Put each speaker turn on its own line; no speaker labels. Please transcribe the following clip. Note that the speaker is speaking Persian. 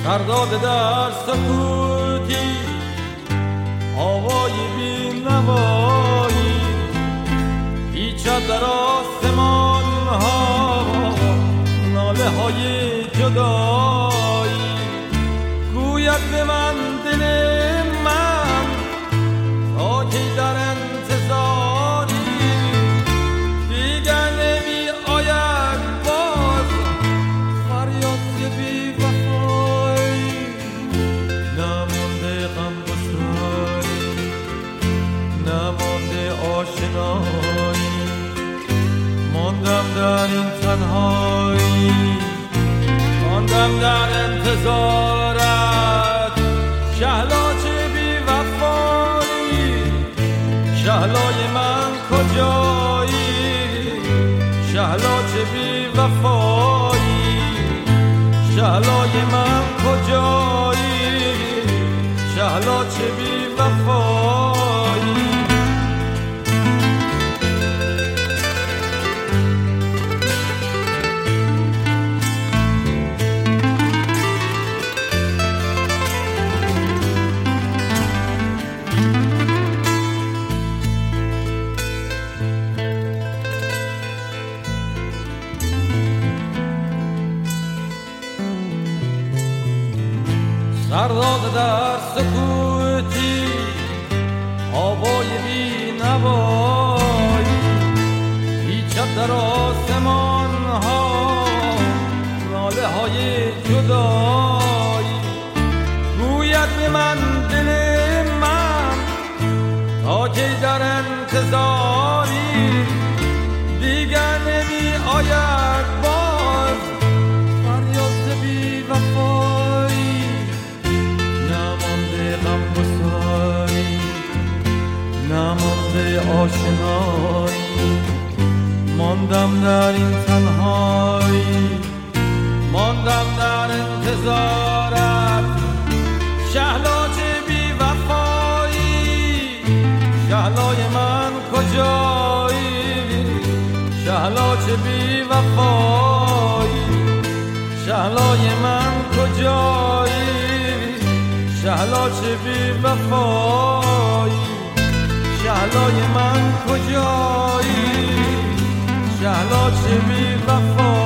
سرداد در سکوتی آوای بی نوایی پیچد در آسمان ها ناله های جدایی گوید به من دل من تا کی در انتظاری دیگر نمی آید باز فریاد بی وفایی نمانده غم گساری نمانده آشنایی ماندم در این تنهایی ماندم در انتظارت شهلاج بی وفایی شهلای من کجایی شهلاج بی وفایی شهلای من کجایی شهلاج بی وفایی سرداد در سکوتی آوای بی نوایی پیچد در آسمان ها ناله های جدایی گوید به من دل من تا کی در انتظاری دیگر نمی آید باز فریاد بی وفایی غم گساری نمانده آشنایی ماندم در این تنهایی ماندم در انتظارت شهلاج بی وفایی شهلای من کجایی شهلاج بی وفایی شهلای من کجایی شهلاج بی وفایی شهلای من کجایی شهلاج بی وفایی